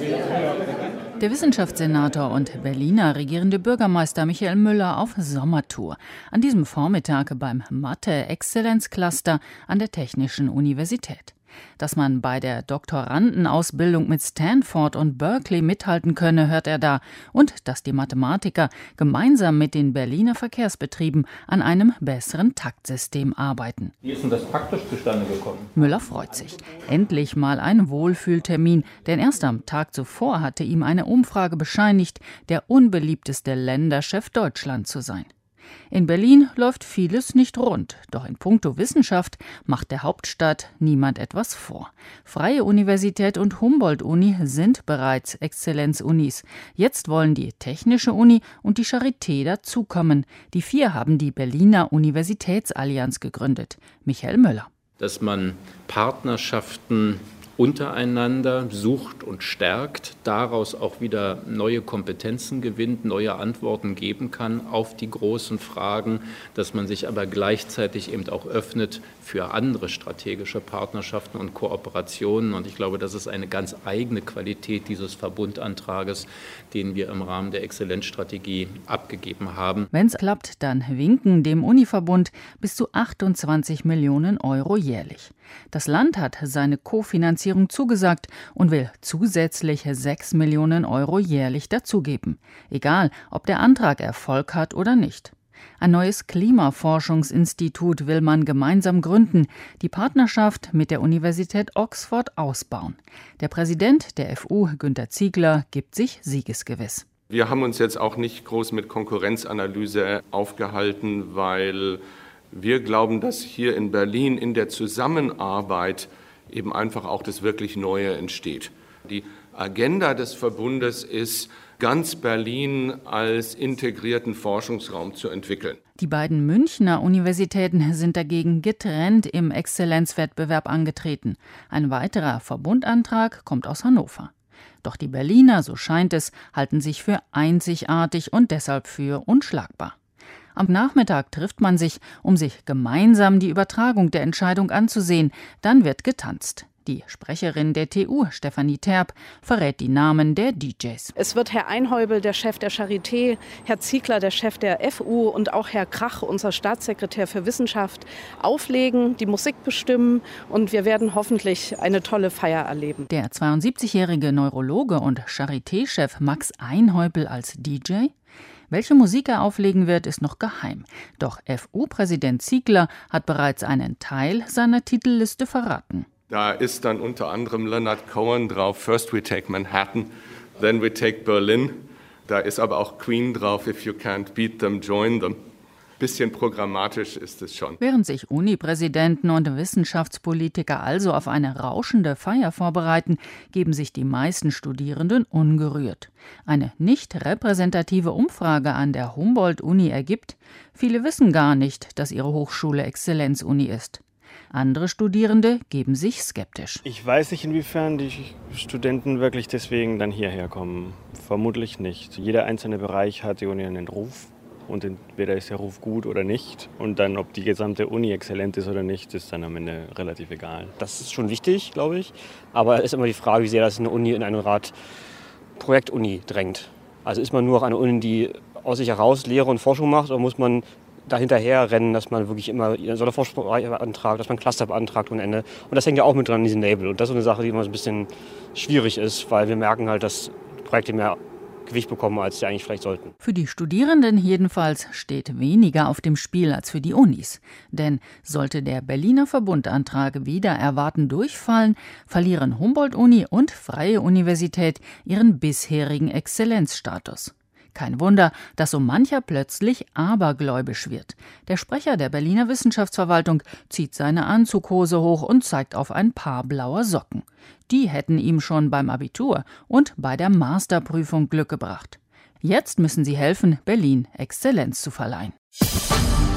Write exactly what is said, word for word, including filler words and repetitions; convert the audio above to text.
Der Wissenschaftssenator und Berliner regierende Bürgermeister Michael Müller auf Sommertour. An diesem Vormittag beim Mathe-Exzellenz-Cluster an der Technischen Universität. Dass man bei der Doktorandenausbildung mit Stanford und Berkeley mithalten könne, hört er da. Und dass die Mathematiker gemeinsam mit den Berliner Verkehrsbetrieben an einem besseren Taktsystem arbeiten. Wie ist denn das praktisch zustande gekommen? Müller freut sich. Endlich mal ein Wohlfühltermin, denn erst am Tag zuvor hatte ihm eine Umfrage bescheinigt, der unbeliebteste Länderchef Deutschland zu sein. In Berlin läuft vieles nicht rund, doch in puncto Wissenschaft macht der Hauptstadt niemand etwas vor. Freie Universität und Humboldt-Uni sind bereits Exzellenzunis. Jetzt wollen die Technische Uni und die Charité dazukommen. Die vier haben die Berliner Universitätsallianz gegründet. Michael Müller. Dass man Partnerschaften untereinander sucht und stärkt, daraus auch wieder neue Kompetenzen gewinnt, neue Antworten geben kann auf die großen Fragen, dass man sich aber gleichzeitig eben auch öffnet für andere strategische Partnerschaften und Kooperationen. Und ich glaube, das ist eine ganz eigene Qualität dieses Verbundantrages, den wir im Rahmen der Exzellenzstrategie abgegeben haben. Wenn es klappt, dann winken dem Univerbund bis zu achtundzwanzig Millionen Euro jährlich. Das Land hat seine Kofinanzierung zugesagt und will zusätzlich sechs Millionen Euro jährlich dazugeben. Egal, ob der Antrag Erfolg hat oder nicht. Ein neues Klimaforschungsinstitut will man gemeinsam gründen, die Partnerschaft mit der Universität Oxford ausbauen. Der Präsident der F U, Günter Ziegler, gibt sich siegesgewiss. Wir haben uns jetzt auch nicht groß mit Konkurrenzanalyse aufgehalten, weil wir glauben, dass hier in Berlin in der Zusammenarbeit eben einfach auch das wirklich Neue entsteht. Die Agenda des Verbundes ist, ganz Berlin als integrierten Forschungsraum zu entwickeln. Die beiden Münchner Universitäten sind dagegen getrennt im Exzellenzwettbewerb angetreten. Ein weiterer Verbundantrag kommt aus Hannover. Doch die Berliner, so scheint es, halten sich für einzigartig und deshalb für unschlagbar. Am Nachmittag trifft man sich, um sich gemeinsam die Übertragung der Entscheidung anzusehen. Dann wird getanzt. Die Sprecherin der T U, Stefanie Terp, verrät die Namen der D Js. Es wird Herr Einhäubel, der Chef der Charité, Herr Ziegler, der Chef der F U und auch Herr Krach, unser Staatssekretär für Wissenschaft, auflegen, die Musik bestimmen und wir werden hoffentlich eine tolle Feier erleben. Der zweiundsiebzigjährige Neurologe und Charité-Chef Max Einhäubel als D J? Welche Musik er auflegen wird, ist noch geheim. Doch F U-Präsident Ziegler hat bereits einen Teil seiner Titelliste verraten. Da ist dann unter anderem Leonard Cohen drauf, First we take Manhattan, then we take Berlin. Da ist aber auch Queen drauf, If you can't beat them, join them. Bisschen programmatisch ist es schon. Während sich Unipräsidenten und Wissenschaftspolitiker also auf eine rauschende Feier vorbereiten, geben sich die meisten Studierenden ungerührt. Eine nicht repräsentative Umfrage an der Humboldt-Uni ergibt, viele wissen gar nicht, dass ihre Hochschule Exzellenzuni ist. Andere Studierende geben sich skeptisch. Ich weiß nicht, inwiefern die Studenten wirklich deswegen dann hierher kommen. Vermutlich nicht. Jeder einzelne Bereich hat die Uni einen Ruf. Und entweder ist der Ruf gut oder nicht. Und dann, ob die gesamte Uni exzellent ist oder nicht, ist dann am Ende relativ egal. Das ist schon wichtig, glaube ich. Aber es ist immer die Frage, wie sehr das eine Uni in eine Art Projektuni drängt. Also ist man nur eine Uni, die aus sich heraus Lehre und Forschung macht, oder muss man dahinterher rennen, dass man wirklich immer einen Sonderforschungsbereich beantragt, dass man Cluster beantragt und Ende. Und das hängt ja auch mit dran in diesem Label. Und das ist eine Sache, die immer so ein bisschen schwierig ist, weil wir merken halt, dass Projekte mehr Gewicht bekommen, als sie eigentlich vielleicht sollten. Für die Studierenden jedenfalls steht weniger auf dem Spiel als für die Unis. Denn sollte der Berliner Verbundantrag wider Erwarten durchfallen, verlieren Humboldt-Uni und Freie Universität ihren bisherigen Exzellenzstatus. Kein Wunder, dass so mancher plötzlich abergläubisch wird. Der Sprecher der Berliner Wissenschaftsverwaltung zieht seine Anzughose hoch und zeigt auf ein paar blaue Socken. Die hätten ihm schon beim Abitur und bei der Masterprüfung Glück gebracht. Jetzt müssen sie helfen, Berlin Exzellenz zu verleihen.